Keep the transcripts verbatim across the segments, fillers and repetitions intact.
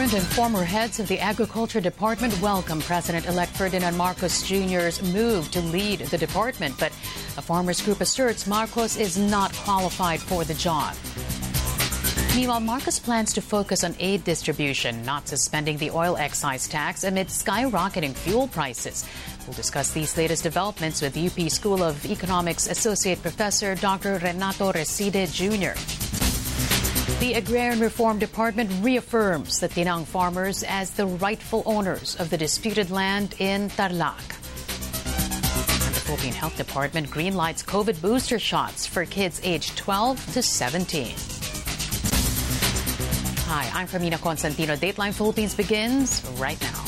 Current and former heads of the Agriculture Department welcome President-elect Ferdinand Marcos Junior's move to lead the department, but a farmers group asserts Marcos is not qualified for the job. Meanwhile, Marcos plans to focus on aid distribution, not suspending the oil excise tax amid skyrocketing fuel prices. We'll discuss these latest developments with U P School of Economics Associate Professor Doctor Renato Reside Junior The Agrarian Reform Department reaffirms the Tinang farmers as the rightful owners of the disputed land in Tarlac. And the Philippine Health Department greenlights COVID booster shots for kids aged twelve to seventeen. Hi, I'm Carmina Constantino. Dateline Philippines begins right now.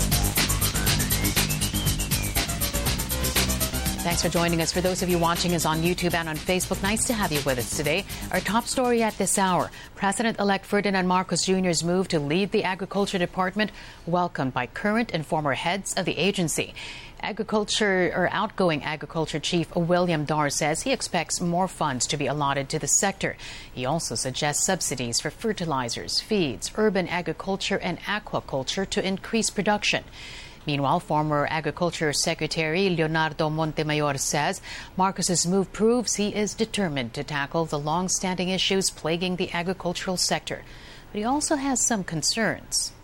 Thanks for joining us. For those of you watching us on YouTube and on Facebook, nice to have you with us today. Our top story at this hour, President-elect Ferdinand Marcos Junior's move to lead the Agriculture Department, welcomed by current and former heads of the agency. Agriculture or outgoing Agriculture Chief William Dar says he expects more funds to be allotted to the sector. He also suggests subsidies for fertilizers, feeds, urban agriculture and aquaculture to increase production. Meanwhile, former Agriculture Secretary Leonardo Montemayor says Marcos's move proves he is determined to tackle the long-standing issues plaguing the agricultural sector. But he also has some concerns.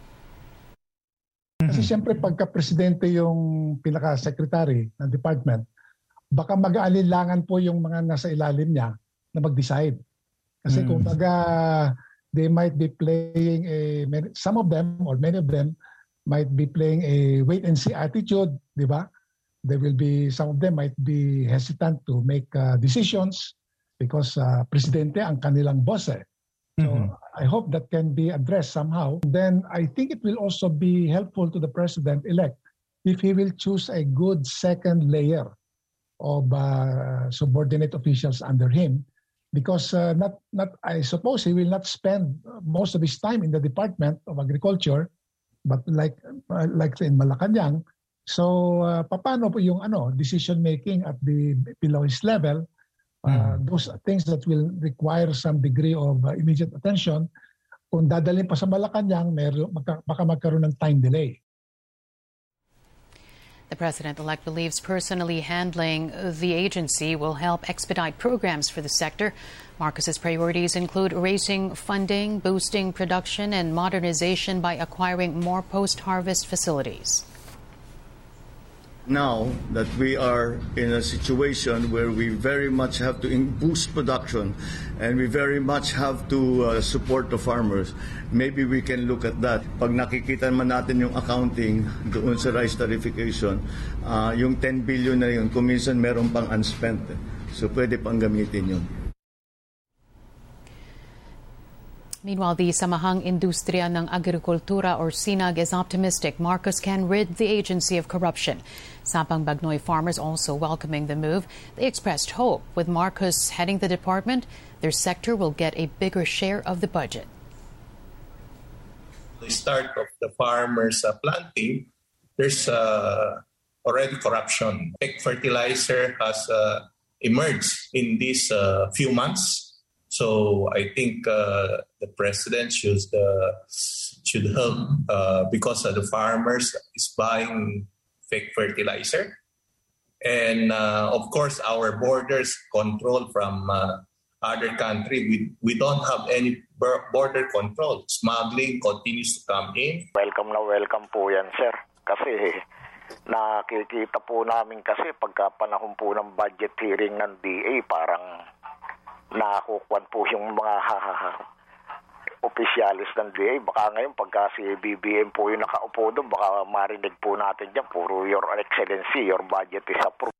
Kasi siyempre pagka presidente yung pinaka-secretary ng department, baka mag-aalinlangan po yung mga nasa ilalim niya na mag-decide. Kasi mm. kung baga, they might be playing a, some of them or many of them might be playing a wait-and-see attitude, di ba? There will be, some of them might be hesitant to make uh, decisions because uh, presidente ang kanilang boss eh. So mm-hmm. I hope that can be addressed somehow. Then I think it will also be helpful to the president-elect if he will choose a good second layer of uh, subordinate officials under him, because uh, not, not, I suppose he will not spend most of his time in the Department of Agriculture, but like uh, like in Malacanang. So uh, paano po yung ano decision making at the below his level? Uh, mm. Those things that will require some degree of uh, immediate attention. Kung dadalhin pa sa Malacanang, meron magka, baka magkaroon ng time delay. The president-elect believes personally handling the agency will help expedite programs for the sector. Marcos's priorities include raising funding, boosting production, and modernization by acquiring more post-harvest facilities. Now that we are in a situation where we very much have to boost production and we very much have to uh, support the farmers, maybe we can look at that. Pag nakikita man natin yung accounting doon sa rice tariffication, uh, yung ten billion na yun, kung minsan meron pang unspent. So pwede pang gamitin yun. Meanwhile, the Samahang Industriya ng Agrikultura or SINAG is optimistic Marcos can rid the agency of corruption. Sampang Bagnoy farmers also welcoming the move. They expressed hope with Marcos heading the department, their sector will get a bigger share of the budget. The start of the farmers uh, planting, there's uh, already corruption. Egg fertilizer has uh, emerged in these uh, few months. So I think uh, the president should uh, should help uh, because uh, the farmers is buying fake fertilizer, and uh, of course our borders control from uh, other country. We we don't have any border control. Smuggling continues to come in. Welcome na welcome po yan, sir. Kasi nakikita po namin kasi pagka panahon po ng budget hearing ng D A parang nakukuan po yung mga opisyalis ng D A. Baka ngayon pagka si B B M po yung nakaupo doon, baka marinig po natin dyan, puro Your Excellency, your budget is approved.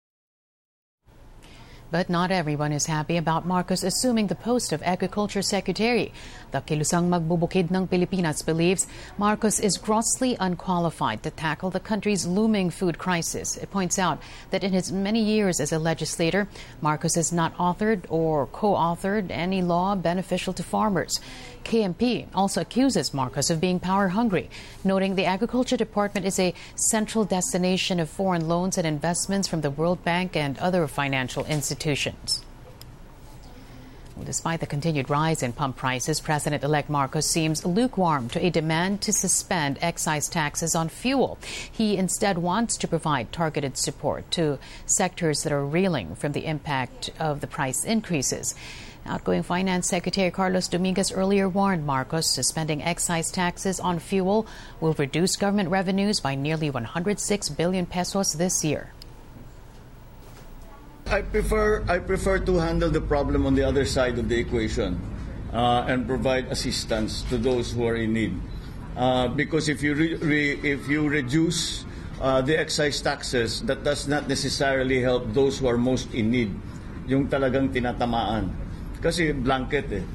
But not everyone is happy about Marcos assuming the post of Agriculture Secretary. The Kilusang Magbubukid ng Pilipinas believes Marcos is grossly unqualified to tackle the country's looming food crisis. It points out that in his many years as a legislator, Marcos has not authored or co-authored any law beneficial to farmers. K M P also accuses Marcos of being power-hungry, noting the Agriculture Department is a central destination of foreign loans and investments from the World Bank and other financial institutions. Despite the continued rise in pump prices, President-elect Marcos seems lukewarm to a demand to suspend excise taxes on fuel. He instead wants to provide targeted support to sectors that are reeling from the impact of the price increases. Outgoing Finance Secretary Carlos Dominguez earlier warned Marcos suspending excise taxes on fuel will reduce government revenues by nearly one hundred six billion pesos this year. I prefer I prefer to handle the problem on the other side of the equation uh, and provide assistance to those who are in need. Uh, because if you re, re, if you reduce uh, the excise taxes, that does not necessarily help those who are most in need. Yung talagang tinatamaan. Kasi blanket eh.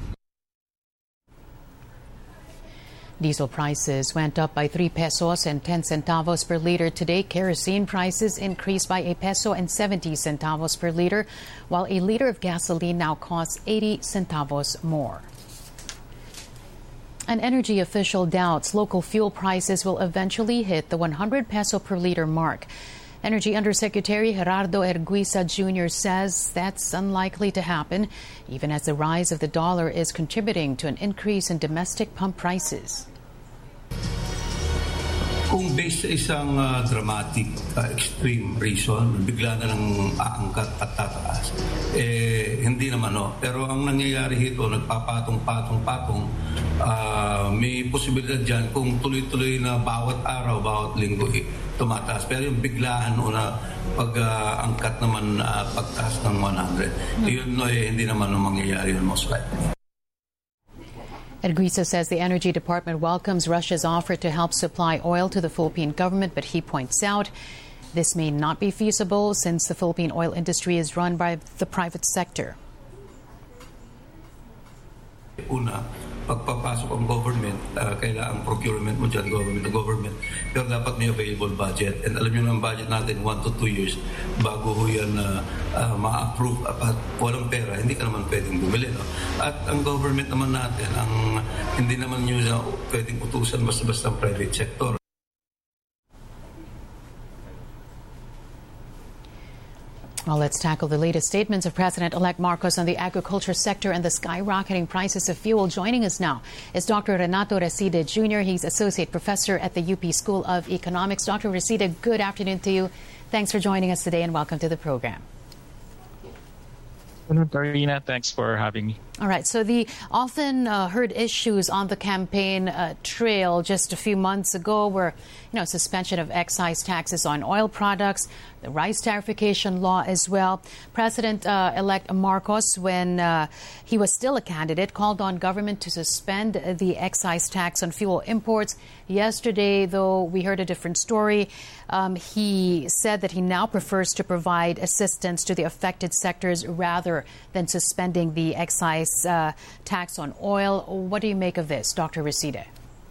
Diesel prices went up by three pesos and ten centavos per liter today. Kerosene prices increased by a peso and seventy centavos per liter, while a liter of gasoline now costs eighty centavos more. An energy official doubts local fuel prices will eventually hit the one hundred peso per liter mark. Energy Undersecretary Gerardo Erguisa Junior says that's unlikely to happen, even as the rise of the dollar is contributing to an increase in domestic pump prices. Kung based sa isang uh, dramatic, uh, extreme reason, bigla na lang aangkat at tataas, eh, hindi naman no. Pero ang nangyayari dito, nagpapatong-patong-patong, uh, may posibilidad dyan kung tuloy-tuloy na bawat araw, bawat linggo, eh, tumataas. Pero yung biglaan o na pag-angkat uh, naman, uh, pagtaas ng one hundred, mm-hmm. yun no, eh, hindi naman no mangyayari yun most likely. Erguisa says the Energy Department welcomes Russia's offer to help supply oil to the Philippine government, but he points out this may not be feasible since the Philippine oil industry is run by the private sector. Una, pagpapasok ang government, uh, kailangan procurement mo dyan, government to government. Pero dapat may available budget. And alam nyo ng budget natin, one to two years bago ho yan uh, uh, ma-approve. At walang pera, hindi ka naman pwedeng bumili. No? At ang government naman natin, ang hindi naman nyo uh, pwedeng utusan basta-basta ang private sector. Well, let's tackle the latest statements of President-elect Marcos on the agriculture sector and the skyrocketing prices of fuel. Joining us now is Doctor Renato Reside Junior He's Associate Professor at the U P School of Economics. Doctor Reside, good afternoon to you. Thanks for joining us today and welcome to the program. Karina, thanks for having me. All right. So the often uh, heard issues on the campaign uh, trail just a few months ago were, you know, suspension of excise taxes on oil products, the rice tariffication law as well. President-elect uh, Marcos, when uh, he was still a candidate, called on government to suspend the excise tax on fuel imports. Yesterday, though, we heard a different story. Um, he said that he now prefers to provide assistance to the affected sectors rather than suspending the excise uh, tax on oil. What do you make of this, Doctor Reside?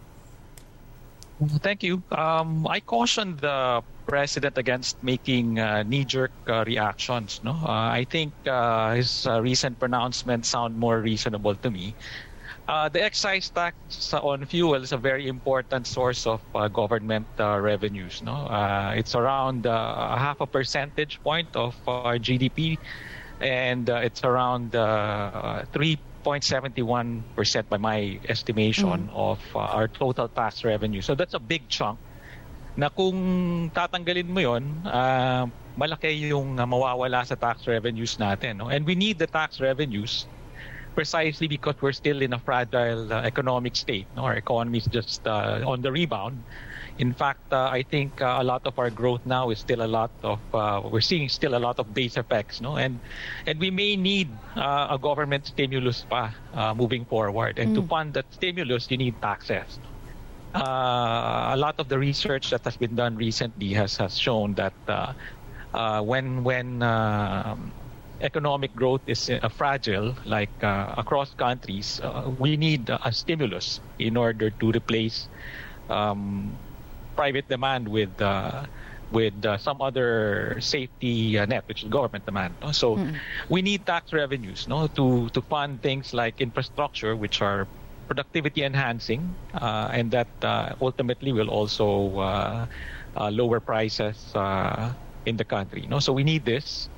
Thank you. Um, I caution the president against making uh, knee-jerk uh, reactions. No, uh, I think uh, his uh, recent pronouncements sound more reasonable to me. Uh, the excise tax on fuel is a very important source of uh, government uh, revenues. No, uh, it's around uh, a half a percentage point of our G D P, and uh, it's around uh, three point seven one percent by my estimation mm. of uh, our total tax revenue. So that's a big chunk. Na kung tatanggalin mo yon, uh, malaki yung uh, mawawala sa tax revenues natin. No? And we need the tax revenues precisely because we're still in a fragile uh, economic state. No? Our economy is just uh, on the rebound. In fact, uh, I think uh, a lot of our growth now is still a lot of, uh, we're seeing still a lot of base effects. No? And and we may need uh, a government stimulus pa, uh, moving forward. And mm. to fund that stimulus, you need taxes. Uh, a lot of the research that has been done recently has, has shown that uh, uh, when, when uh, economic growth is uh, fragile, like uh, across countries, uh, we need uh, a stimulus in order to replace um, private demand with uh, with uh, some other safety uh, net, which is government demand. No? So mm. we need tax revenues, no, to to fund things like infrastructure, which are productivity enhancing, uh, and that uh, ultimately will also uh, uh, lower prices uh, in the country. No, so we need this.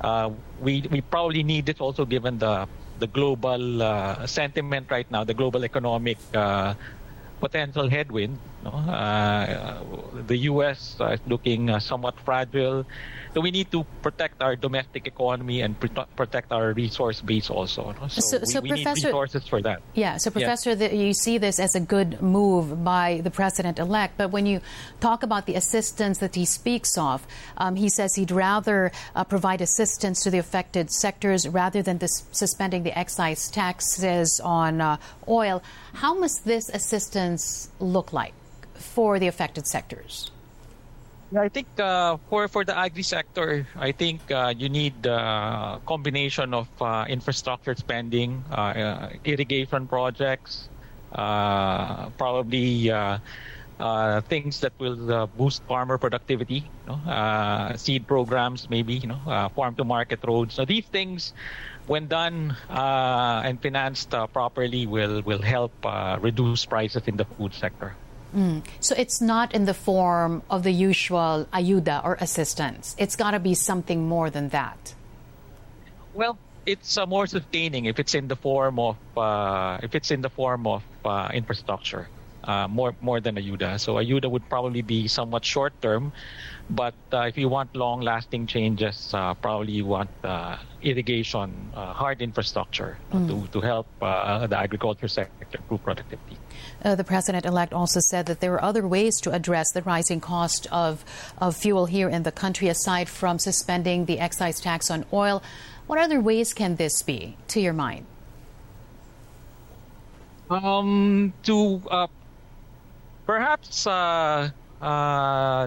uh, we we probably need it also given the the global uh, sentiment right now, the global economic uh, potential headwind. No? Uh, the U S uh, is looking uh, somewhat fragile. So we need to protect our domestic economy and pre- protect our resource base also. No? So, So- we, so we Professor- need resources for that. Yeah, so Professor, the, you see this as a good move by the president-elect, but when you talk about the assistance that he speaks of, um, he says he'd rather uh, provide assistance to the affected sectors rather than this, suspending the excise taxes on uh, oil. How must this assistance look like for the affected sectors? Yeah, I think uh, for for the agri sector, I think uh, you need a uh, combination of uh, infrastructure spending, uh, uh, irrigation projects, uh, probably uh, uh, things that will uh, boost farmer productivity, you know, uh, seed programs, maybe, you know, uh, farm to market roads. So these things, when done uh, and financed uh, properly, will will help uh, reduce prices in the food sector. Mm. So it's not in the form of the usual ayuda or assistance. It's got to be something more than that. Well, it's uh, more sustaining if it's in the form of uh, if it's in the form of uh, infrastructure, uh, more more than ayuda. So ayuda would probably be somewhat short term, but uh, if you want long lasting changes, uh, probably you want uh, irrigation, uh, hard infrastructure mm. to to help uh, the agriculture sector improve productivity. Uh, the president-elect also said that there are other ways to address the rising cost of, of fuel here in the country aside from suspending the excise tax on oil. What other ways can this be, to your mind? Um, to uh, perhaps uh, uh,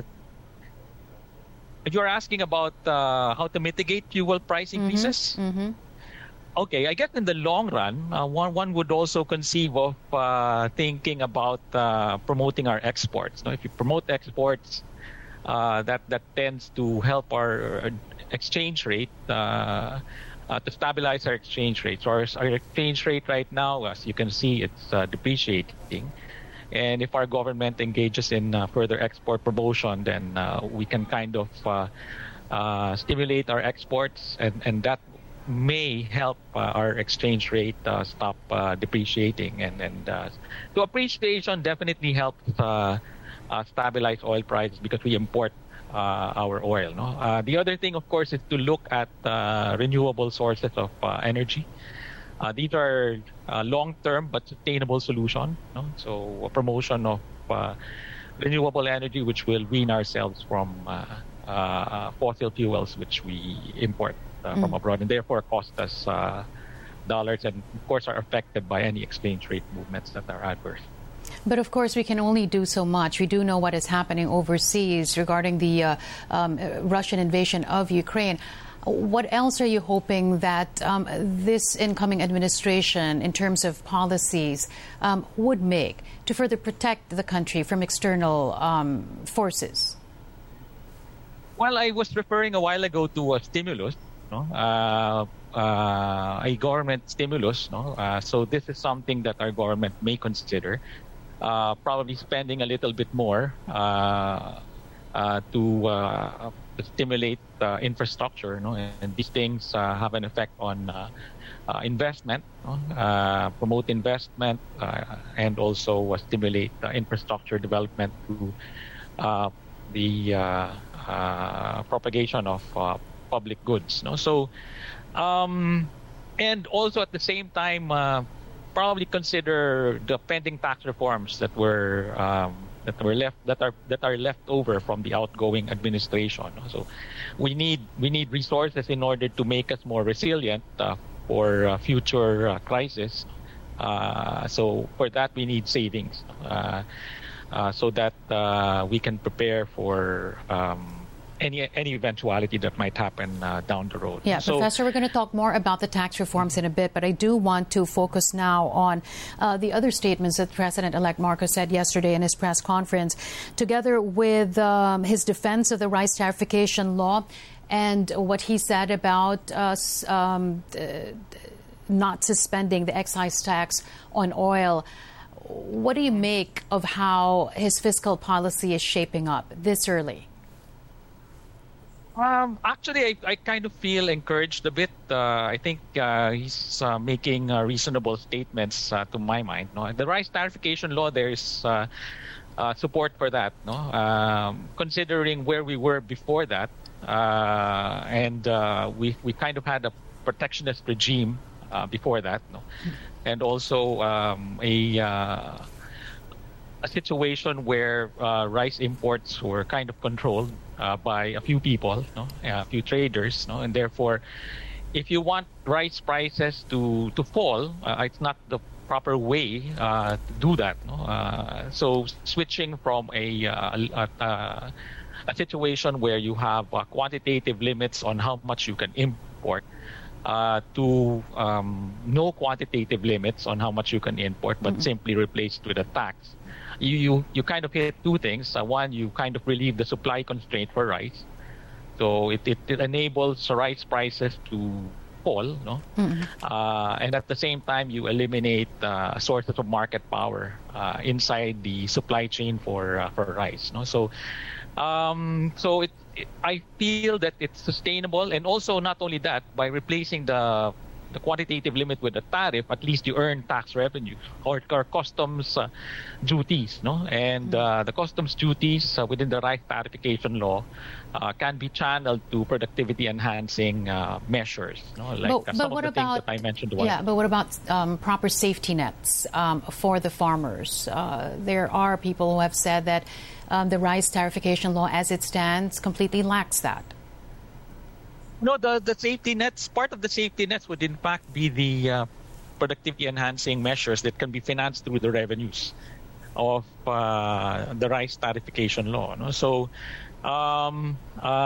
you're asking about uh, how to mitigate fuel price increases? Mm-hmm. Mm-hmm. Okay, I guess in the long run, uh, one one would also conceive of uh, thinking about uh, promoting our exports. Now, if you promote exports, uh, that that tends to help our exchange rate uh, uh, to stabilize our exchange rate. So our, our exchange rate right now, as you can see, it's uh, depreciating. And if our government engages in uh, further export promotion, then uh, we can kind of uh, uh, stimulate our exports, and, and that may help uh, our exchange rate uh, stop uh, depreciating, and and uh, so appreciation definitely helps uh, uh, stabilize oil prices because we import uh, our oil. No, uh, the other thing, of course, is to look at uh, renewable sources of uh, energy. Uh, these are uh, long-term but sustainable solution. No? So a promotion of uh, renewable energy, which will wean ourselves from uh, uh, fossil fuels, which we import Uh, from mm. abroad, and therefore cost us uh, dollars, and of course are affected by any exchange rate movements that are adverse. But of course, we can only do so much. We do know what is happening overseas regarding the uh, um, Russian invasion of Ukraine. What else are you hoping that um, this incoming administration, in terms of policies, um, would make to further protect the country from external um, forces? Well, I was referring a while ago to a stimulus. No? Uh, uh, a government stimulus. No? Uh, so this is something that our government may consider, uh, probably spending a little bit more uh, uh, to, uh, to stimulate uh, infrastructure. No? And these things uh, have an effect on uh, uh, investment, no? uh, promote investment, uh, and also uh, stimulate uh, infrastructure development through uh, the uh, uh, propagation of uh, public goods. No? So, um, and also at the same time, uh, probably consider the pending tax reforms that were um, that were left that are that are left over from the outgoing administration. No? So, we need we need resources in order to make us more resilient uh, for uh, future uh, crises. Uh, so, for that we need savings, uh, uh, so that uh, we can prepare for Um, Any any eventuality that might happen uh, down the road. Yeah, so, Professor, we're going to talk more about the tax reforms in a bit, but I do want to focus now on uh, the other statements that President-elect Marcos said yesterday in his press conference, together with um, his defense of the rice tarification law and what he said about us um, uh, not suspending the excise tax on oil. What do you make of how his fiscal policy is shaping up this early? Um, actually, I, I kind of feel encouraged a bit. Uh, I think uh, he's uh, making uh, reasonable statements uh, to my mind. No, the rice tariffication law, there is uh, uh, support for that. No, um, considering where we were before that, uh, and uh, we we kind of had a protectionist regime uh, before that. No, and also um, a. Uh, a situation where uh, rice imports were kind of controlled uh, by a few people, no? a few traders, no? And therefore, if you want rice prices to, to fall, uh, it's not the proper way uh, to do that. No? Uh, so switching from a, uh, a, a, a situation where you have uh, quantitative limits on how much you can import Uh, to um, no quantitative limits on how much you can import, but mm-hmm. simply replaced with a tax. You, you you kind of hit two things. Uh, one, you kind of relieve the supply constraint for rice, so it, it, it enables rice prices to fall, no? Mm-hmm. Uh, and at the same time, you eliminate uh, sources of market power uh, inside the supply chain for uh, for rice, no? So. Um, so it, it, I feel that it's sustainable, and also not only that, by replacing the the quantitative limit with a tariff, at least you earn tax revenue or, or customs uh, duties, no? And uh, the customs duties uh, within the rice tariffication law uh, can be channeled to productivity enhancing uh, measures, no? Like but, uh, some but of what the about, things that I mentioned. Yeah, but what about um, proper safety nets um, for the farmers? Uh, there are people who have said that Um, the rice tariffication law as it stands completely lacks that. No, the, the safety nets, part of the safety nets would in fact be the uh, productivity enhancing measures that can be financed through the revenues of uh, the rice tariffication law. No? So, um,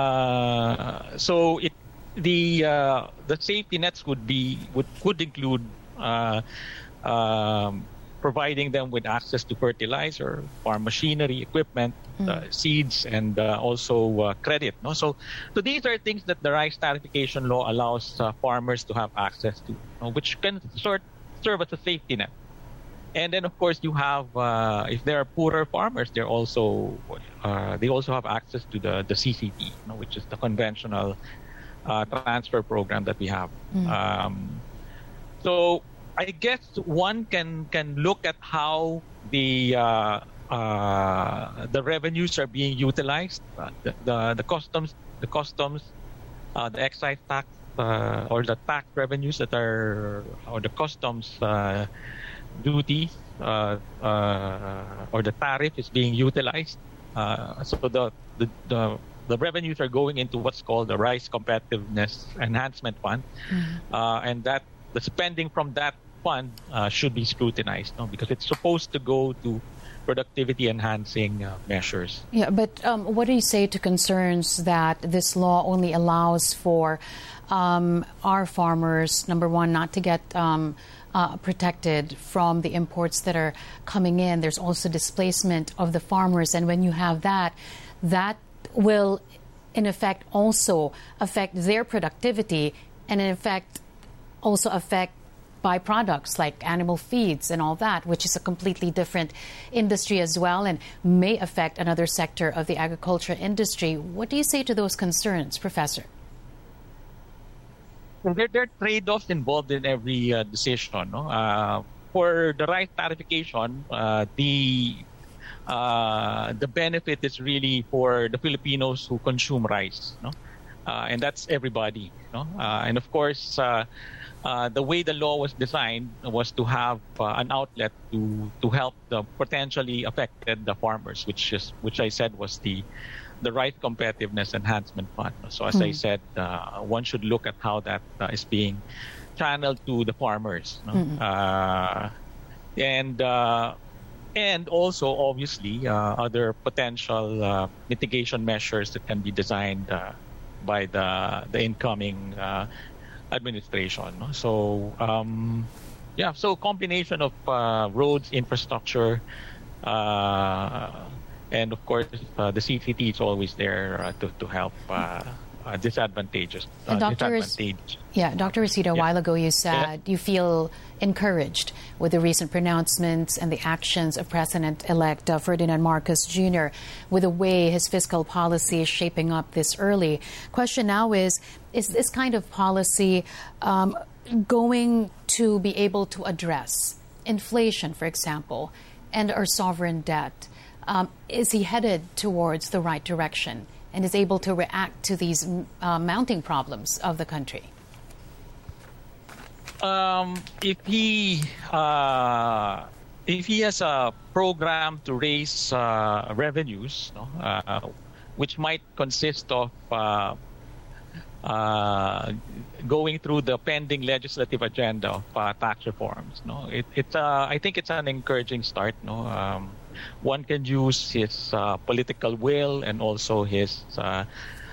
uh, so it the uh, the safety nets would be would could include uh, um, providing them with access to fertilizer, farm machinery, equipment, mm. uh, seeds, and uh, also uh, credit. No, so so these are things that the rice tariffication law allows uh, farmers to have access to, you know, which can sort serve as a safety net. And then, of course, you have uh, if there are poorer farmers, they're also uh, they also have access to the the C C T, you know, which is the conventional uh, transfer program that we have. Mm. Um, so. I guess one can can look at how the uh, uh, the revenues are being utilized, uh, the, the the customs, the customs, uh, the excise tax, uh, or the tax revenues that are, or the customs uh, duties, uh, uh, or the tariff is being utilized. Uh, so the, the the the revenues are going into what's called the Rice Competitiveness Enhancement Fund, mm-hmm. uh, and that the spending from that fund uh, should be scrutinized, no? Because it's supposed to go to productivity enhancing uh, measures. Yeah, but um, what do you say to concerns that this law only allows for um, our farmers, number one, not to get um, uh, protected from the imports that are coming in? There's also displacement of the farmers, and when you have that, that will in effect also affect their productivity, and in effect also affect byproducts like animal feeds and all that, which is a completely different industry as well and may affect another sector of the agriculture industry. What do you say to those concerns, Professor? Well, there, there are trade-offs involved in every uh, decision. No? Uh, for the rice tariffication, uh, the uh, the benefit is really for the Filipinos who consume rice, no? uh, and that's everybody. No? Uh, and of course, uh, Uh, the way the law was designed was to have uh, an outlet to to help the potentially affected the farmers, which is which I said was the the Rice Competitiveness Enhancement Fund. So as mm. I said, uh, one should look at how that uh, is being channeled to the farmers, no? mm. uh, and uh, and also obviously uh, other potential uh, mitigation measures that can be designed uh, by the the incoming Uh, administration. No? So, um, yeah, so combination of uh, roads, infrastructure, uh, and of course uh, the C C T is always there uh, to, to help uh, uh, disadvantageous. Uh, And Doctor disadvantage. Yeah, Doctor Resido, a Yeah. while ago you said Yeah. you feel encouraged with the recent pronouncements and the actions of President-elect uh, Ferdinand Marcos Junior with the way his fiscal policy is shaping up this early. Question now is, is this kind of policy um, going to be able to address inflation, for example, and our sovereign debt? Um, is he headed towards the right direction and is able to react to these uh, mounting problems of the country? Um, if he uh, if he has a program to raise uh, revenues, no, uh, which might consist of uh, uh, going through the pending legislative agenda of uh, tax reforms, no, it, it's uh, I think it's an encouraging start. No, um, one can use his uh, political will and also his. Uh,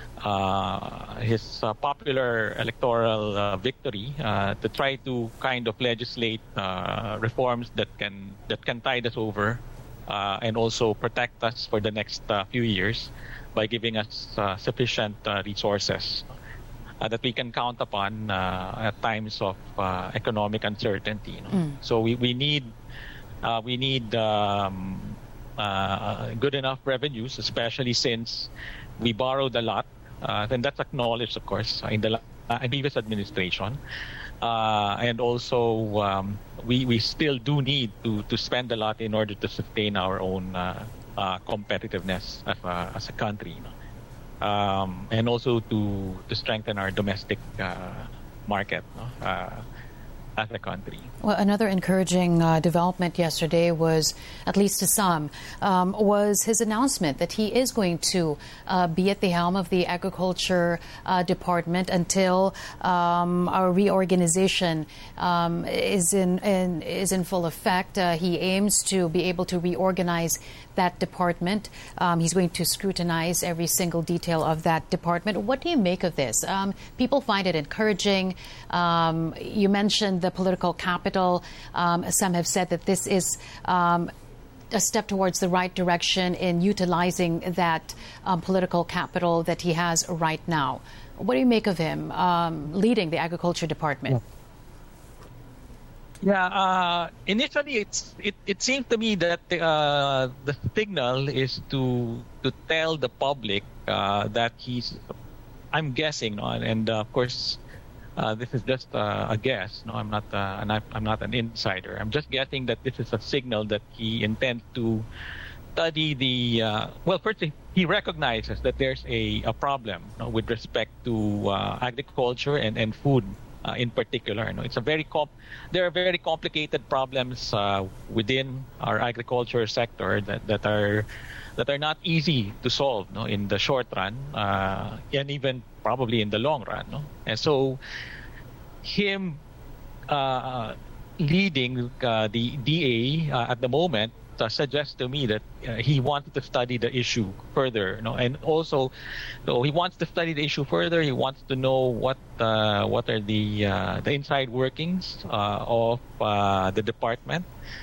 Uh, his uh, popular electoral uh, victory uh, to try to kind of legislate uh, reforms that can that can tide us over uh, and also protect us for the next uh, few years by giving us uh, sufficient uh, resources uh, that we can count upon uh, at times of uh, economic uncertainty. You know? mm. So we we need uh, we need um, uh, good enough revenues, especially since we borrowed a lot. Uh, and that's acknowledged, of course, in the uh, previous administration. Uh, and also, um, we we still do need to, to spend a lot in order to sustain our own uh, uh, competitiveness as a, as a country. You know? um, and also to, to strengthen our domestic uh, market no? uh, as a country. Well, another encouraging uh, development yesterday was, at least to some, um, was his announcement that he is going to uh, be at the helm of the Agriculture uh, Department until um, our reorganization um, is in, in is in full effect. Uh, he aims to be able to reorganize that department. Um, he's going to scrutinize every single detail of that department. What do you make of this? Um, people find it encouraging. Um, you mentioned the political capital. Um, some have said that this is um, a step towards the right direction in utilizing that um, political capital that he has right now. What do you make of him um, leading the Agriculture Department? Yeah. Yeah, uh, initially it's it, it seemed to me that uh, the signal is to to tell the public uh, that he's, I'm guessing, no, and uh, of course uh, this is just uh, a guess. No, I'm not uh, and I'm not an insider. I'm just guessing that this is a signal that he intends to study the uh, well. First, he recognizes that there's a, a problem no, with respect to uh, agriculture and, and food. Uh, in particular, no? It's a very comp- there are very complicated problems uh, within our agriculture sector that, that are that are not easy to solve no? in the short run uh, and even probably in the long run. No? And so, him uh, leading uh, the D A uh, at the moment uh, suggests to me that uh, he wanted to study the issue further, no? And also, so he wants to study the issue further. He wants to know what uh, what are the uh, the inside workings uh, of uh, the department,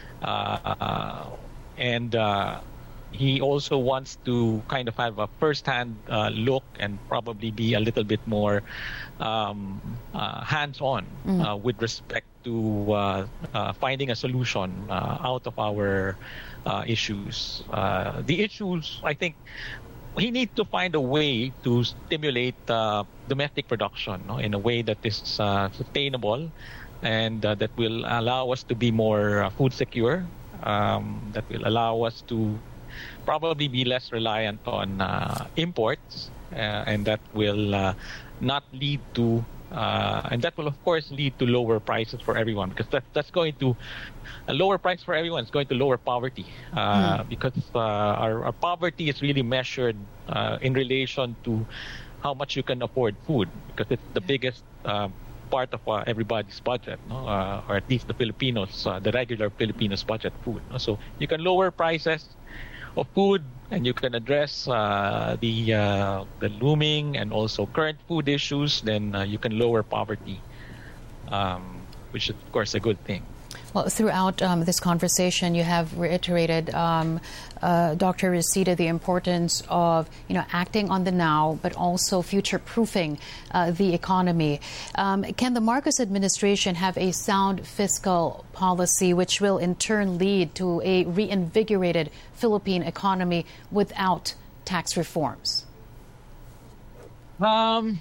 uh, and uh, he also wants to kind of have a first-hand uh, look and probably be a little bit more um, uh, hands-on mm. uh, with respect to uh, uh, finding a solution uh, out of our uh, issues. Uh, the issues, I think, we need to find a way to stimulate uh, domestic production no, in a way that is uh, sustainable and uh, that will allow us to be more uh, food secure, um, that will allow us to probably be less reliant on uh, imports, uh, and that will uh, not lead to Uh, and that will, of course, lead to lower prices for everyone, because that, that's going to a lower price for everyone is going to lower poverty, uh, mm. because uh, our, our poverty is really measured uh, in relation to how much you can afford food, because it's the biggest uh, part of uh, everybody's budget, no? uh, or at least the Filipinos, uh, the regular Filipinos budget food. No? So you can lower prices of food, and you can address uh, the uh, the looming and also current food issues, then uh, you can lower poverty, um, which is, of course, a good thing. Well, throughout um, this conversation, you have reiterated, um, uh, Doctor Reseda, the importance of, you know, acting on the now, but also future-proofing uh, the economy. Um, can the Marcos administration have a sound fiscal policy which will in turn lead to a reinvigorated Philippine economy without tax reforms? Um,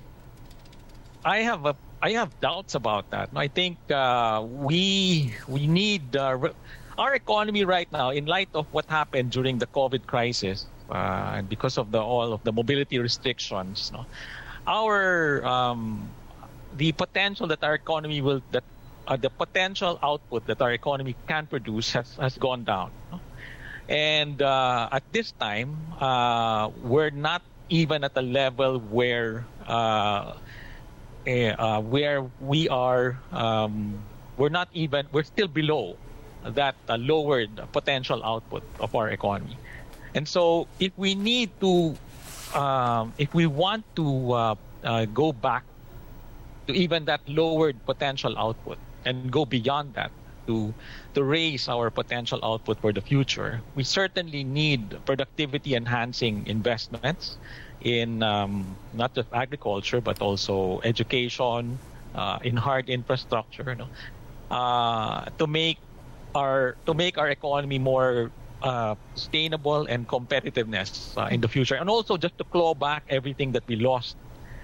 I have a I have doubts about that. I think uh, we we need uh, re- our economy right now, in light of what happened during the COVID crisis, uh, and because of the all of the mobility restrictions, no, our um, the potential that our economy will that uh, the potential output that our economy can produce has has gone down, no? And uh, at this time, uh, we're not even at a level where. Uh, Uh, where we are, um, we're not even, we're still below that uh, lowered potential output of our economy. And so if we need to, um, if we want to uh, uh, go back to even that lowered potential output and go beyond that to, to raise our potential output for the future, we certainly need productivity enhancing investments in um, not just agriculture, but also education, uh, in hard infrastructure, you know, uh, to make our to make our economy more uh, sustainable and competitiveness uh, in the future, and also just to claw back everything that we lost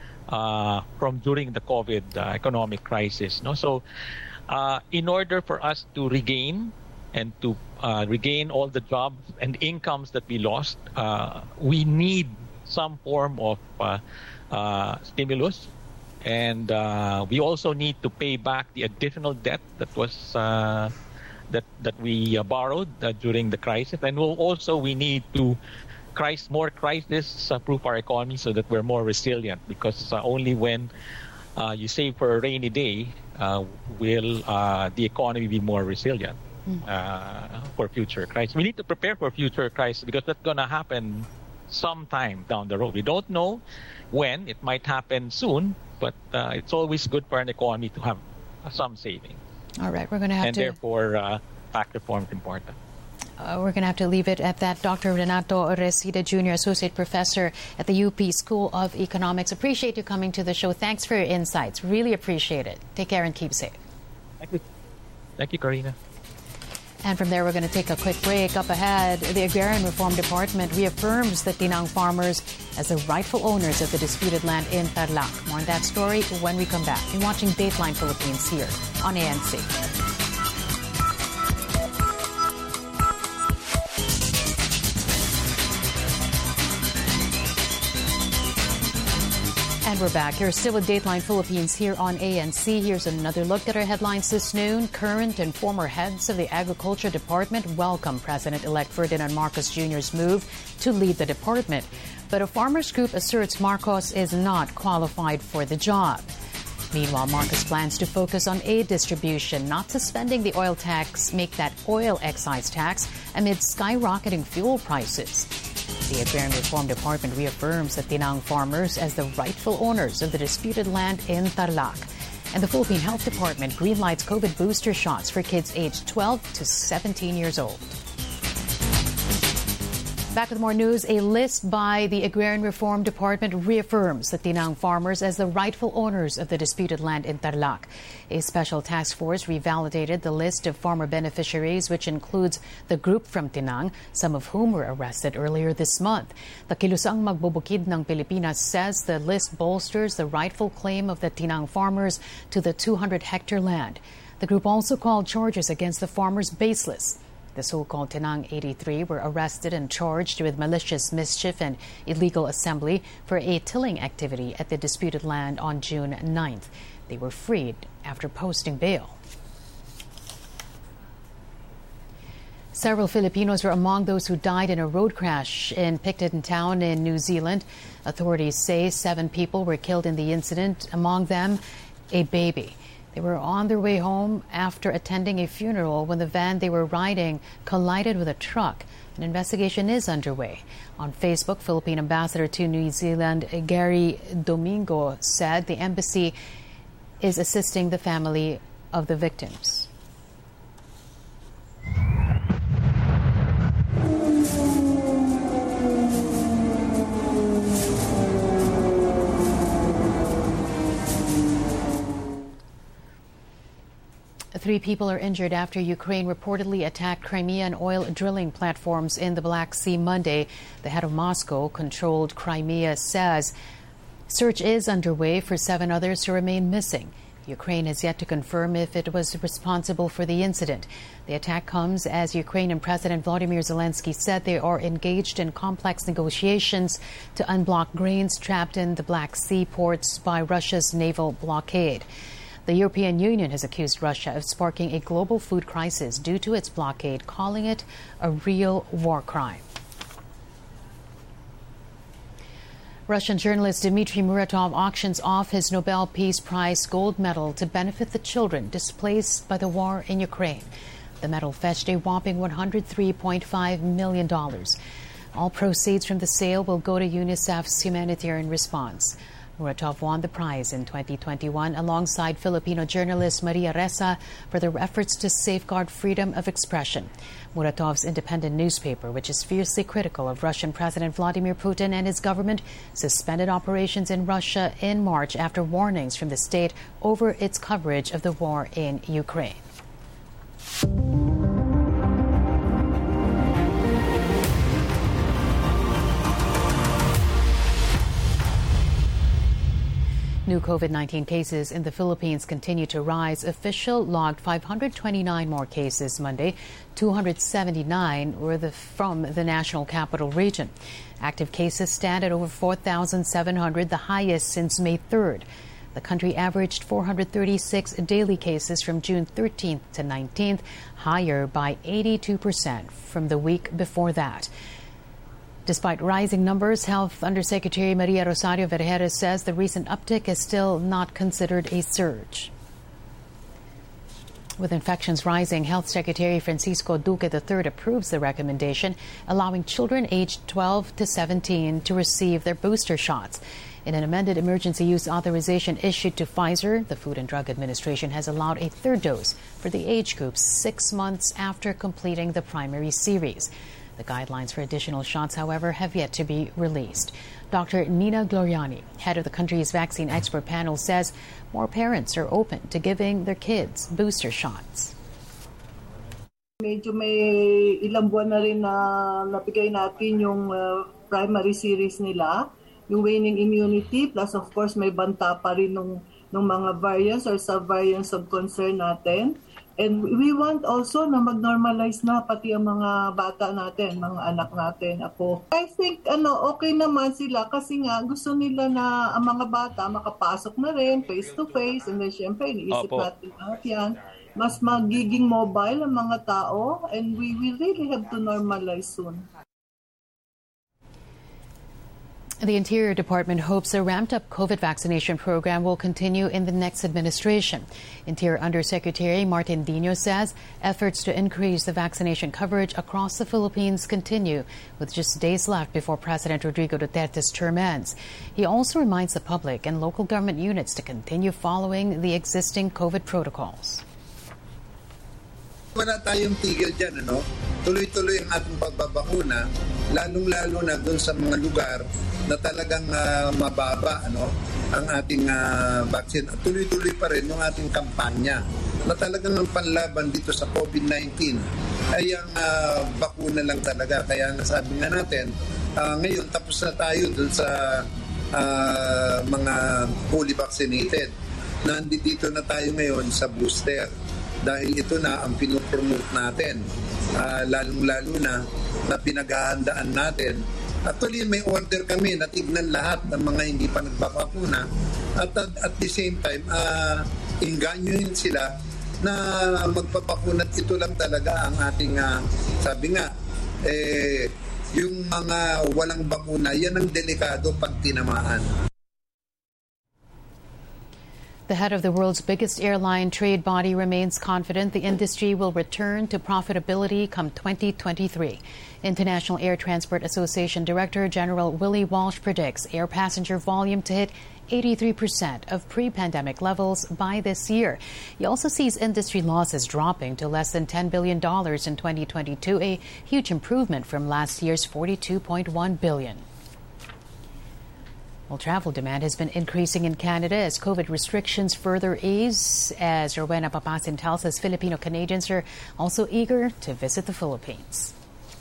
uh, from during the COVID uh, economic crisis. No, so uh, in order for us to regain and to uh, regain all the jobs and incomes that we lost, uh, we need some form of uh, uh, stimulus, and uh, we also need to pay back the additional debt that was uh, that that we uh, borrowed uh, during the crisis, and we'll also we need to crisis more crisis uh, proof our economy so that we're more resilient. Because uh, only when uh, you save for a rainy day uh, will uh, the economy be more resilient uh, for future crisis. We need to prepare for future crisis because that's going to happen sometime down the road. We don't know when. It might happen soon, but uh, it's always good for an economy to have uh, some savings. All right, we're going to have and to... And therefore, uh, tax reform is important. Uh, we're going to have to leave it at that. Doctor Renato Reseda, Junior Associate Professor at the U P School of Economics. Appreciate you coming to the show. Thanks for your insights. Really appreciate it. Take care and keep safe. Thank you. Thank you, Karina. And from there, we're going to take a quick break. Up ahead, the Agrarian Reform Department reaffirms the Tinang farmers as the rightful owners of the disputed land in Tarlac. More on that story when we come back. You're watching Dateline Philippines here on A N C. And we're back. You're still with Dateline Philippines here on A N C. Here's another look at our headlines this noon. Current and former heads of the Agriculture Department welcome President-elect Ferdinand Marcos Junior's move to lead the department. But a farmers group asserts Marcos is not qualified for the job. Meanwhile, Marcos plans to focus on aid distribution, not suspending the oil tax, make that oil excise tax amid skyrocketing fuel prices. The Agrarian Reform Department reaffirms the Tinang farmers as the rightful owners of the disputed land in Tarlac. And the Philippine Health Department greenlights COVID booster shots for kids aged twelve to seventeen years old. Back with more news. A list by the Agrarian Reform Department reaffirms the Tinang farmers as the rightful owners of the disputed land in Tarlac. A special task force revalidated the list of farmer beneficiaries, which includes the group from Tinang, some of whom were arrested earlier this month. The Kilusang Magbubukid ng Pilipinas says the list bolsters the rightful claim of the Tinang farmers to the two hundred hectare land. The group also called charges against the farmers baseless. The so-called Tinang eighty-three were arrested and charged with malicious mischief and illegal assembly for a tilling activity at the disputed land on June ninth. They were freed after posting bail. Several Filipinos were among those who died in a road crash in Picton Town in New Zealand. Authorities say seven people were killed in the incident, among them a baby. They were on their way home after attending a funeral when the van they were riding collided with a truck. An investigation is underway. On Facebook, Philippine Ambassador to New Zealand Gary Domingo said the embassy is assisting the family of the victims. Three people are injured after Ukraine reportedly attacked Crimean oil drilling platforms in the Black Sea Monday. The head of Moscow-controlled Crimea says search is underway for seven others who remain missing. Ukraine has yet to confirm if it was responsible for the incident. The attack comes as Ukrainian President Volodymyr Zelensky said they are engaged in complex negotiations to unblock grains trapped in the Black Sea ports by Russia's naval blockade. The European Union has accused Russia of sparking a global food crisis due to its blockade, calling it a real war crime. Russian journalist Dmitry Muratov auctions off his Nobel Peace Prize gold medal to benefit the children displaced by the war in Ukraine. The medal fetched a whopping one hundred three point five million dollars. All proceeds from the sale will go to UNICEF's humanitarian response. Muratov won the prize in twenty twenty-one alongside Filipino journalist Maria Ressa for their efforts to safeguard freedom of expression. Muratov's independent newspaper, which is fiercely critical of Russian President Vladimir Putin and his government, suspended operations in Russia in March after warnings from the state over its coverage of the war in Ukraine. New COVID nineteen cases in the Philippines continue to rise. Official logged five hundred twenty-nine more cases Monday. two hundred seventy-nine were the, from the National Capital Region. Active cases stand at over four thousand seven hundred, the highest since May third. The country averaged four hundred thirty-six daily cases from June thirteenth to nineteenth, higher by eighty-two percent from the week before that. Despite rising numbers, Health Undersecretary Maria Rosario Vergeres says the recent uptick is still not considered a surge. With infections rising, Health Secretary Francisco Duque the third approves the recommendation allowing children aged twelve to seventeen to receive their booster shots. In an amended emergency use authorization issued to Pfizer, the Food and Drug Administration has allowed a third dose for the age group six months after completing the primary series. The guidelines for additional shots, however, have yet to be released. Doctor Nina Gloriani, head of the country's vaccine expert panel, says more parents are open to giving their kids booster shots. Medyo may ilang buwan na rin na nabigay natin yung uh, primary series nila, yung waning immunity, plus of course may banta pa rin ng, ng mga variants or sub-variants of concern natin. And we want also na mag-normalize na pati ang mga bata natin, mga anak natin, ako. I think ano okay naman sila kasi nga gusto nila na ang mga bata makapasok na rin face-to-face. And then syempre, iniisip Opo. natin lahat yan. Mas magiging mobile ang mga tao and we will really have to normalize soon. The Interior Department hopes a ramped-up COVID vaccination program will continue in the next administration. Interior Undersecretary Martin Dino says efforts to increase the vaccination coverage across the Philippines continue, with just days left before President Rodrigo Duterte's term ends. He also reminds the public and local government units to continue following the existing COVID protocols. Wala tayong tigil dyan, ano? Tuloy-tuloy ang ating pagbabakuna, lalong-lalo na doon sa mga lugar na talagang uh, mababa ano, ang ating uh, vaccine. Tuloy-tuloy pa rin yung ating kampanya na talagang ang panlaban dito sa COVID nineteen ay ang uh, bakuna lang talaga. Kaya nasabi nga natin, uh, ngayon tapos na tayo doon sa uh, mga fully vaccinated. Nandito na tayo ngayon sa booster. Dahil ito na ang pinopromote natin, uh, lalong-lalo na na pinaghahandaan natin. Actually, may order kami na tignan lahat ng mga hindi pa nagbabakuna at at the same time, uh, inganyohin sila na magpapakuna. Ito lang talaga ang ating, uh, sabi nga, eh, yung mga walang bakuna, yan ang delikado pag tinamaan. The head of the world's biggest airline trade body remains confident the industry will return to profitability come twenty twenty-three. International Air Transport Association Director General Willie Walsh predicts air passenger volume to hit eighty-three percent of pre-pandemic levels by this year. He also sees industry losses dropping to less than ten billion dollars in twenty twenty-two, a huge improvement from last year's forty-two point one billion dollars. Well, travel demand has been increasing in Canada as COVID restrictions further ease. As Rowena Papasin tells us, Filipino Canadians are also eager to visit the Philippines.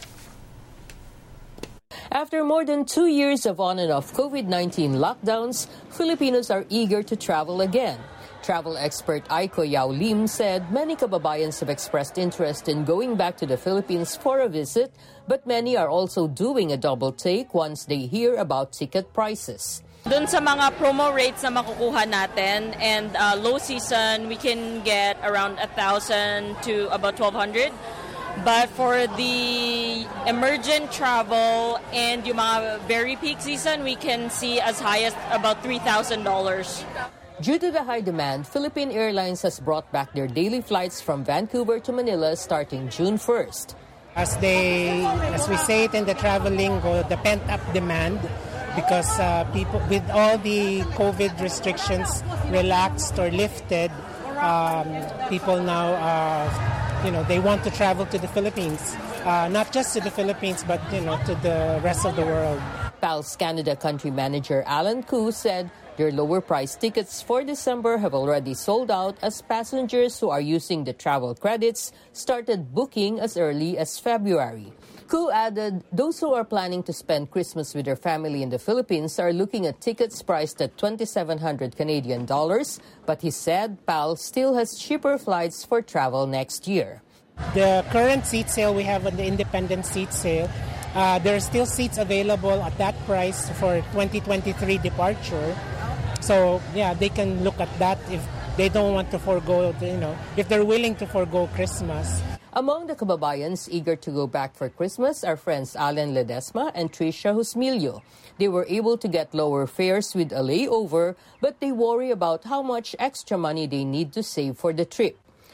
After more than two years of on and off COVID nineteen lockdowns, Filipinos are eager to travel again. Travel expert Aiko Yao Lim said many kababayans have expressed interest in going back to the Philippines for a visit, but many are also doing a double take once they hear about ticket prices. Dun sa mga promo rates na makukuha natin and uh, low season, we can get around one thousand to about twelve hundred. But for the emergent travel and yung mga very peak season, we can see as high as about three thousand dollars. Due to the high demand, Philippine Airlines has brought back their daily flights from Vancouver to Manila starting June first. As they, as we say it in the travel lingo, the pent-up demand, because uh, people, with all the COVID restrictions relaxed or lifted, um, people now, uh, you know, they want to travel to the Philippines, uh, not just to the Philippines, but you know, to the rest of the world. P A L S Canada country manager Alan Koo said their lower price tickets for December have already sold out as passengers who are using the travel credits started booking as early as February. Koo added those who are planning to spend Christmas with their family in the Philippines are looking at tickets priced at twenty-seven hundred Canadian dollars, but he said P A L still has cheaper flights for travel next year. The current seat sale we have on the independent seat sale, uh, there are still seats available at that price for twenty twenty-three departure. So, yeah, they can look at that if they don't want to forego, you know, if they're willing to forego Christmas. Among the kababayans eager to go back for Christmas are friends Allen Ledesma and Tricia Husmilio. They were able to get lower fares with a layover, but they worry about how much extra money they need to save for the trip.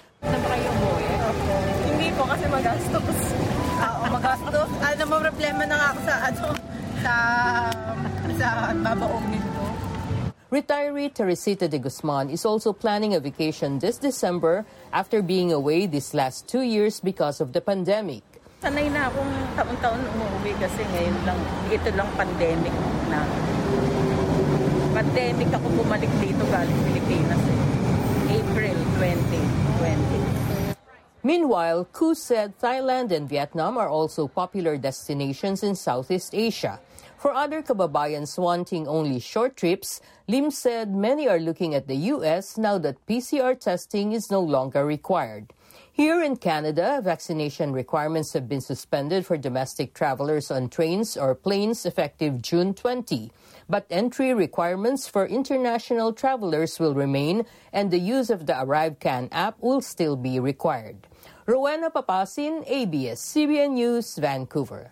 Hindi po kasi magastos. Oo, magastos. Ano mo problema na nga ako sa ano sa sa babaongin ko. Retiree Teresita de Guzman is also planning a vacation this December after being away these last two years because of the pandemic. Sanay na akong taon-taon umuwi kasi ngayon lang, ito lang pandemic na. Pandemic ako bumalik dito galing Pilipinas eh. April twenty twenty. Meanwhile, Koo said Thailand and Vietnam are also popular destinations in Southeast Asia. For other kababayans wanting only short trips, Lim said many are looking at the U S now that P C R testing is no longer required. Here in Canada, vaccination requirements have been suspended for domestic travelers on trains or planes effective June twentieth. But entry requirements for international travelers will remain, and the use of the ArriveCan app will still be required. Rowena Papasin, A B S C B N News, Vancouver.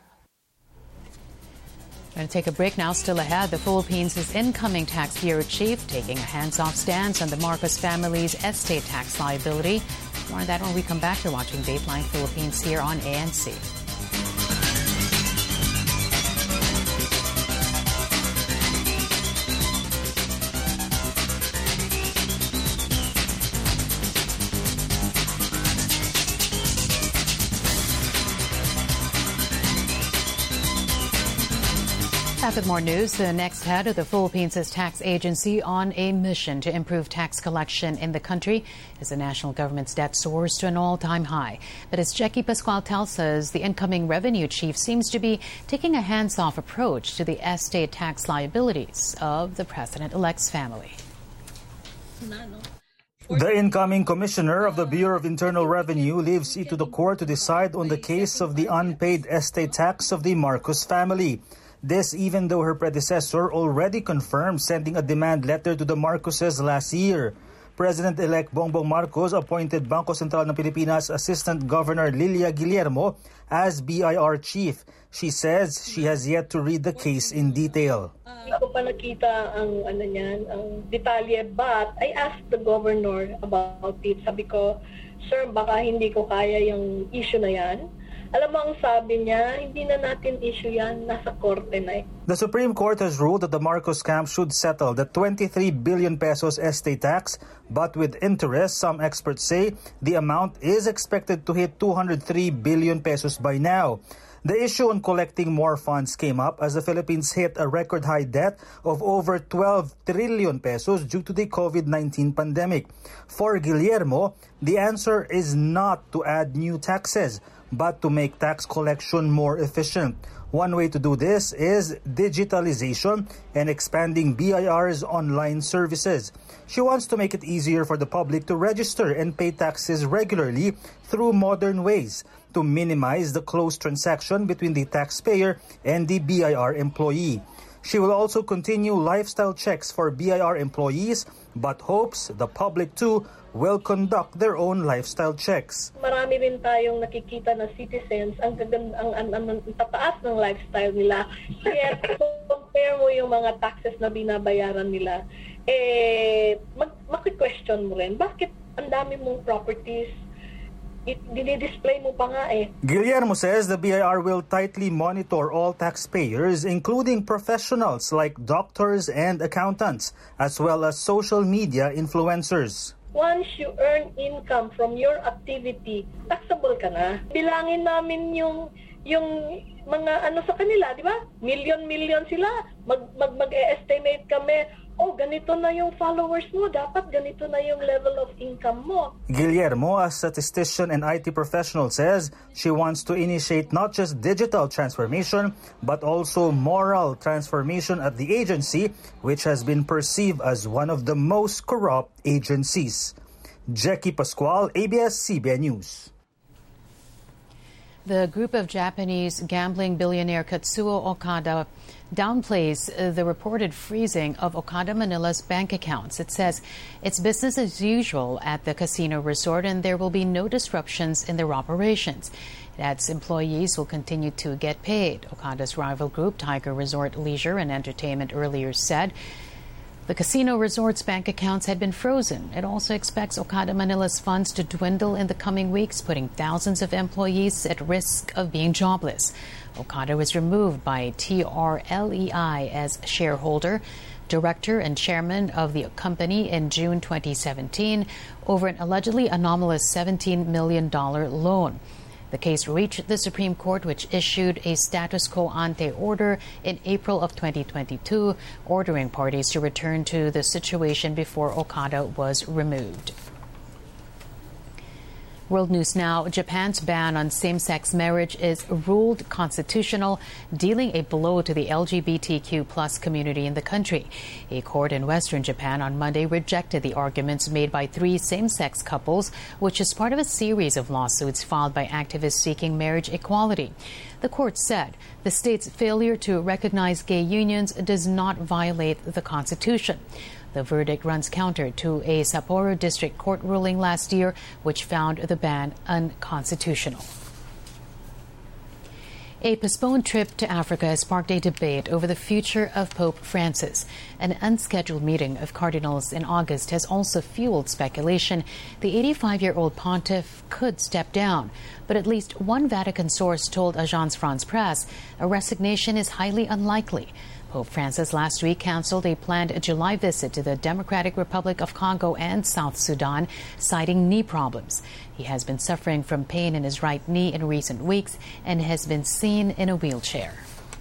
Going to take a break now. Still ahead, the Philippines' incoming tax bureau chief taking a hands-off stance on the Marcos family's estate tax liability. More on that when we come back. You're watching Dateline Philippines here on A N C. Back with more news. The next head of the Philippines' tax agency on a mission to improve tax collection in the country as the national government's debt soars to an all-time high. But as Jackie Pascual tells us, the incoming revenue chief seems to be taking a hands-off approach to the estate tax liabilities of the president-elect's family. The incoming commissioner of the Bureau of Internal Revenue leaves it to the court to decide on the case of the unpaid estate tax of the Marcos family. This even though her predecessor already confirmed sending a demand letter to the Marcoses last year. President-elect Bongbong Marcos appointed Bangko Sentral ng Pilipinas Assistant Governor Lilia Guillermo as B I R chief. She says she has yet to read the case in detail. Hindi ko pa nakita ang ano niyan, ang detalye, but I asked the governor about it. Sabi ko, sir, baka hindi ko kaya yung issue na yan. Alam mo ang sabi niya, hindi na natin issue yan, nasa korte na eh. The Supreme Court has ruled that the Marcos camp should settle the twenty-three billion pesos estate tax, but with interest, some experts say the amount is expected to hit two hundred three billion pesos by now. The issue on collecting more funds came up as the Philippines hit a record high debt of over twelve trillion pesos due to the COVID nineteen pandemic. For Guillermo, the answer is not to add new taxes, but to make tax collection more efficient. One way to do this is digitalization and expanding B I R's online services. She wants to make it easier for the public to register and pay taxes regularly through modern ways to minimize the close transaction between the taxpayer and the B I R employee. She will also continue lifestyle checks for B I R employees, but hopes the public too will conduct their own lifestyle checks. Marami rin tayong nakikita na citizens ang gaganda, ang, ang, ang, ang tataas ng lifestyle nila. Yet, compare mo yung mga taxes na binabayaran nila, eh, mag, maki-question mo rin, bakit ang dami mong properties, it dinidisplay mo pa nga eh. Guillermo says the B I R will tightly monitor all taxpayers, including professionals like doctors and accountants, as well as social media influencers. Once you earn income from your activity, taxable ka na. Bilangin namin yung yung mga ano sa kanila, di ba? Million-million sila. Mag, mag, mag-estimate kami, oh, ganito na yung followers mo, dapat ganito na yung level of income mo. Guillermo, a statistician and I T professional, says she wants to initiate not just digital transformation, but also moral transformation at the agency, which has been perceived as one of the most corrupt agencies. Jackie Pascual, A B S C B N News. The group of Japanese gambling billionaire Katsuo Okada downplays the reported freezing of Okada Manila's bank accounts. It says it's business as usual at the casino resort and there will be no disruptions in their operations. It adds employees will continue to get paid. Okada's rival group, Tiger Resort Leisure and Entertainment, earlier said the casino resort's bank accounts had been frozen. It also expects Okada Manila's funds to dwindle in the coming weeks, putting thousands of employees at risk of being jobless. Okada was removed by T R L E I as shareholder, director and chairman of the company in June twenty seventeen over an allegedly anomalous seventeen million dollars loan. The case reached the Supreme Court, which issued a status quo ante order in April of twenty twenty-two, ordering parties to return to the situation before Okada was removed. World News Now. Japan's ban on same-sex marriage is ruled constitutional, dealing a blow to the L G B T Q plus community in the country. A court in western Japan on Monday rejected the arguments made by three same-sex couples, which is part of a series of lawsuits filed by activists seeking marriage equality. The court said the state's failure to recognize gay unions does not violate the Constitution. The verdict runs counter to a Sapporo District Court ruling last year, which found the ban unconstitutional. A postponed trip to Africa has sparked a debate over the future of Pope Francis. An unscheduled meeting of cardinals in August has also fueled speculation the eighty-five-year-old pontiff could step down. But at least one Vatican source told Agence France-Presse a resignation is highly unlikely. Pope Francis last week canceled a planned July visit to the Democratic Republic of Congo and South Sudan, citing knee problems. He has been suffering from pain in his right knee in recent weeks and has been seen in a wheelchair.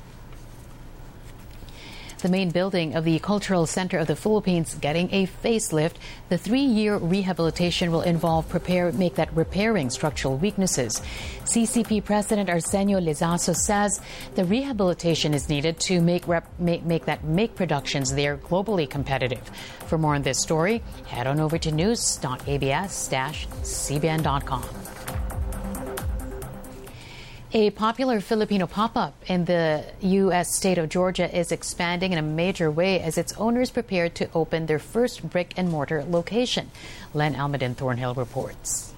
The main building of the Cultural Center of the Philippines getting a facelift. The three-year rehabilitation will involve prepare, make that repairing structural weaknesses. C C P President Arsenio Lizaso says the rehabilitation is needed to make, rep, make, make that make productions there globally competitive. For more on this story, head on over to news dot a b s dash c b n dot com. A popular Filipino pop-up in the U S state of Georgia is expanding in a major way as its owners prepare to open their first brick-and-mortar location. Len Almaden Thornhill reports.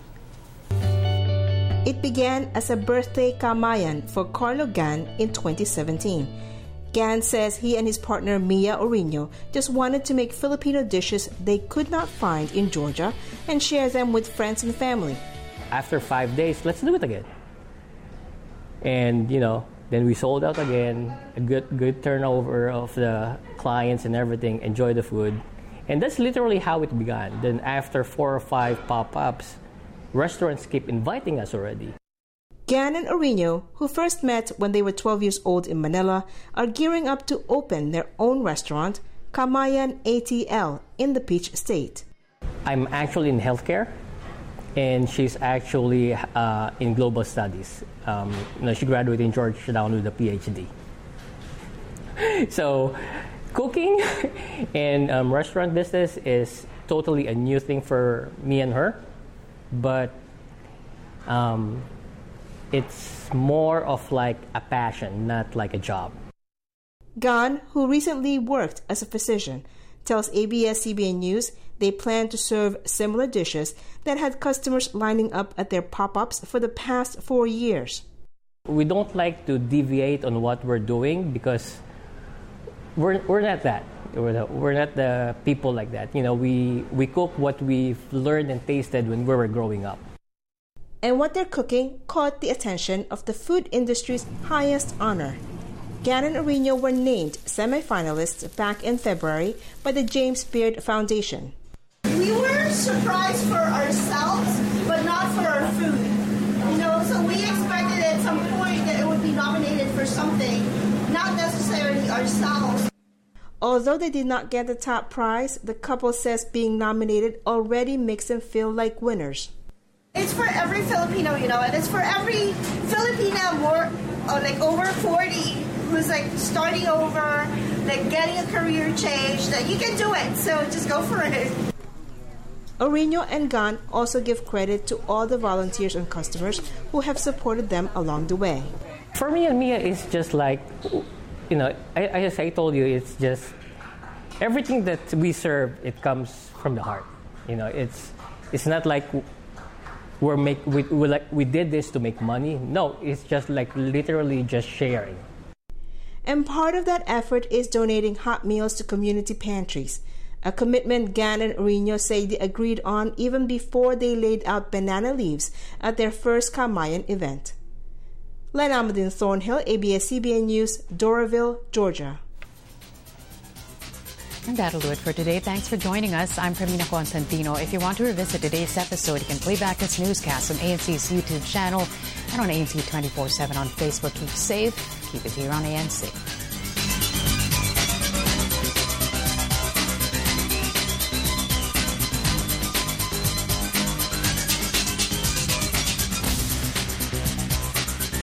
It began as a birthday kamayan for Carlo Gan in twenty seventeen. Gan says he and his partner Mia Orino just wanted to make Filipino dishes they could not find in Georgia and share them with friends and family. After five days, let's do it again. And, you know, then we sold out again, a good good turnover of the clients and everything, enjoy the food. And that's literally how it began. Then after four or five pop-ups, restaurants keep inviting us already. Gan and Arino, who first met when they were twelve years old in Manila, are gearing up to open their own restaurant, Kamayan A T L, in the Peach State. I'm actually in healthcare, and she's actually uh, in global studies. Um, you know, she graduated in Georgetown with a P H D. So, cooking and um, restaurant business is totally a new thing for me and her, but um, it's more of like a passion, not like a job. Gan, who recently worked as a physician, tells A B S C B N News they plan to serve similar dishes that had customers lining up at their pop-ups for the past four years. We don't like to deviate on what we're doing because we're we're not that. We're, the, we're not the people like that. You know, we, we cook what we've learned and tasted when we were growing up. And what they're cooking caught the attention of the food industry's highest honor. Gan and Arino were named semi-finalists back in February by the James Beard Foundation. We were surprised for ourselves, but not for our food. You know, so we expected at some point that it would be nominated for something, not necessarily ourselves. Although they did not get the top prize, the couple says being nominated already makes them feel like winners. It's for every Filipino, you know, and it's for every Filipina more, uh, like over forty, who's like starting over, like getting a career change, that you can do it, so just go for it. Arino and Gan also give credit to all the volunteers and customers who have supported them along the way. For me and Mia, it's just like, you know, I, as I told you, it's just everything that we serve, it comes from the heart. You know, it's it's not like we're make we we like we did this to make money. No, it's just like literally just sharing. And part of that effort is donating hot meals to community pantries, a commitment Gan and Arino say they agreed on even before they laid out banana leaves at their first Kamayan event. Len Amadin Thornhill, A B S C B N News, Doraville, Georgia. And that'll do it for today. Thanks for joining us. I'm Carmina Constantino. If you want to revisit today's episode, you can play back this newscast on A N C's YouTube channel and on A N C twenty-four seven on Facebook. Keep safe. Keep it here on A N C.